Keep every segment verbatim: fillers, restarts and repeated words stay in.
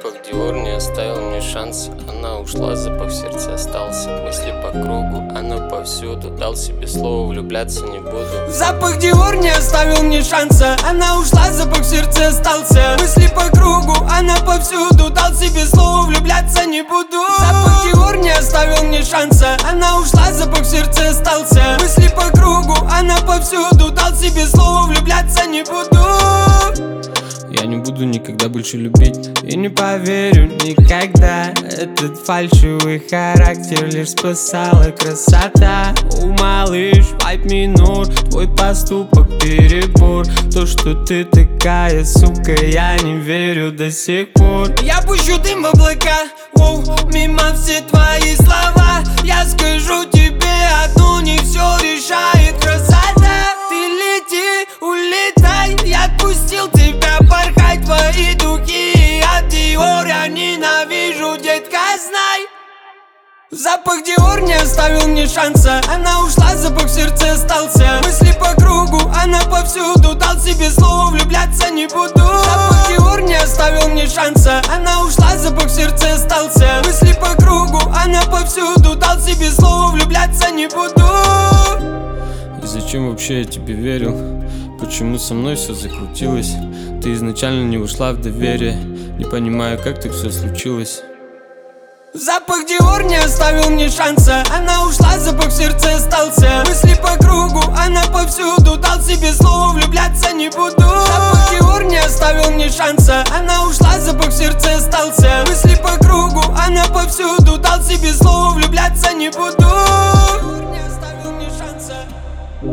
Запах Диор не оставил мне шанс. Она ушла, запах в сердце остался. Мысли по кругу, оно повсюду. Дал себе слово, влюбляться не буду. Запах Диор не оставил мне шанса. Она ушла, запах в сердце остался. Мысли по кругу, она повсюду. Дал себе слово, влюбляться не буду. Запах Диор не оставил мне шанса. Она ушла, запах в сердце остался. Мысли по кругу, она повсюду. Дал себе слово, влюбляться не буду. Я не буду никогда больше любить и не поверю никогда. Этот фальшивый характер лишь спасала красота. У малыш, пять минут, твой поступок перебор. То, что ты такая, сука, я не верю до сих пор. Я пущу дым в облака, воу, мимо все твои слова. Я скажу тебе одно, не все решает красота. Ты лети, улетай, я отпустил тебя порхать. Твои духи от Диор я ненавижу, детка, знай. Запах Диор не оставил мне шанса. Она ушла, запах в сердце остался. Мысли по кругу, она повсюду. Дал себе слово, влюбляться не буду. Запах Диор не оставил мне шанса. Она ушла, запах в сердце остался. Мысли по кругу, она повсюду. Дал себе слово, влюбляться не буду. И зачем вообще я тебе верил? Почему со мной все закрутилось? Ты изначально не ушла в доверие. Не понимаю, как так все случилось. Запах Диор не оставил мне шанса. Она ушла, запах в сердце остался. Мысли по кругу, она повсюду. Дал себе слово, влюбляться не буду. Запах Диор не оставил мне шанса. Она ушла, запах в сердце остался. Мысли по кругу, она повсюду. Дал себе слово, влюбляться не буду. Диор не оставил мне шанса.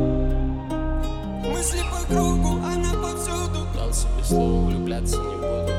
Мысли по кругу, она повсюду. Дал себе слово, влюбляться не буду.